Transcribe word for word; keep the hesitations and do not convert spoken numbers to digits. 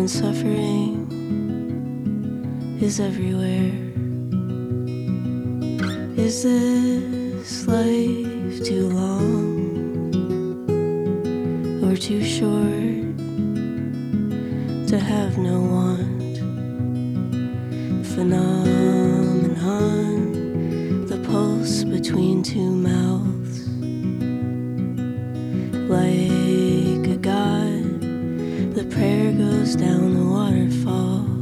when suffering is everywhere. Is this life too long or too short to have no want? Phenomenon, the pulse between two mouths, like a god, the prayer goes down the waterfall.